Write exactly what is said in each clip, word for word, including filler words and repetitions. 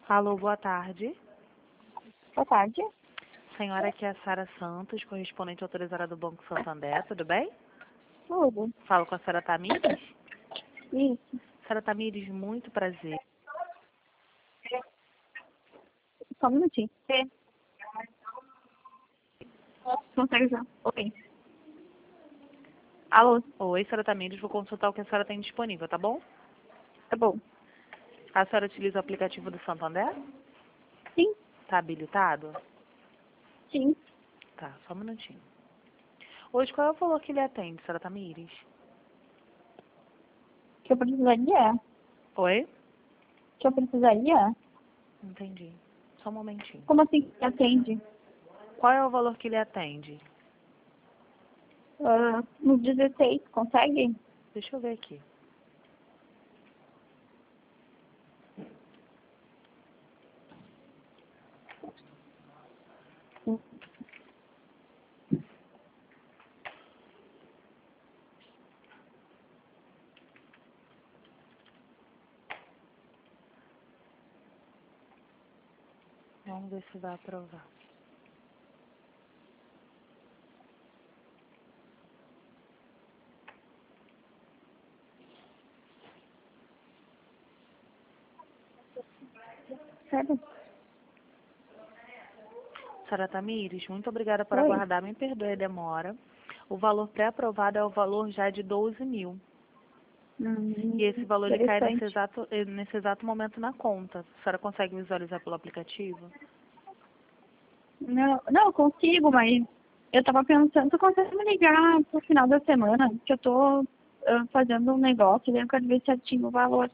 Alô, boa tarde. Boa tarde. Senhora, aqui é a Sara Santos, correspondente autorizada do Banco Santander, tudo bem? Tudo. Falo com a senhora Tamires? Isso. Senhora Tamires, muito prazer. Só um minutinho. É. Consegue já? Oi. Alô? Oi, senhora Tamires, vou consultar o que a senhora tem disponível, tá bom? Tá bom. A senhora utiliza o aplicativo do Santander? Sim. Tá habilitado? Sim. Tá, só um minutinho. Hoje, qual é o valor que ele atende, senhora Tamires? Que eu precisaria? Oi? Que eu precisaria? Entendi. Só um momentinho. Como assim que atende? Qual é o valor que ele atende? Uh, no dezesseis, consegue? Deixa eu ver aqui. Vamos ver se vai aprovar. Sério? Senhora Tamires, muito obrigada por Oi. aguardar. Me perdoe a demora. O valor pré-aprovado é o valor já de doze mil. Hum, E esse valor ele cai nesse interessante. exato, eh, nesse exato momento na conta. A senhora consegue visualizar pelo aplicativo? Não, não, eu consigo, mas eu tava pensando, tu consegue me ligar pro final da semana? Que eu tô ah, fazendo um negócio e eu quero ver certinho o valor.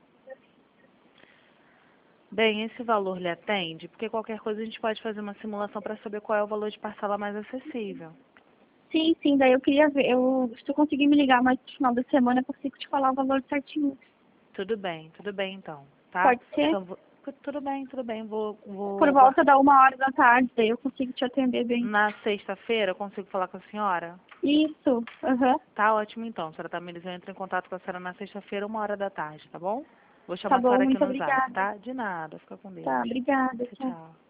Bem, esse valor lhe atende? Porque qualquer coisa a gente pode fazer uma simulação para saber qual é o valor de parcela mais acessível. Sim, sim, daí eu queria ver, eu, se tu conseguir me ligar mais no final da semana, eu consigo te falar o valor certinho. Tudo bem, tudo bem então, tá? Pode ser? Então, vou- tudo bem, tudo bem. Vou, Por vou guar- volta da uma hora da tarde, daí eu consigo te atender bem. Na sexta-feira eu consigo falar com a senhora? Isso, aham. Tá ótimo então, senhora Tamires. Eu entro em contato com a senhora na sexta-feira, uma hora da tarde, tá bom? Vou Tá chamar a bom, senhora aqui muito no zap, obrigada. tá? De nada, fica com Deus. Tá, obrigada, Tchau, tchau. tchau.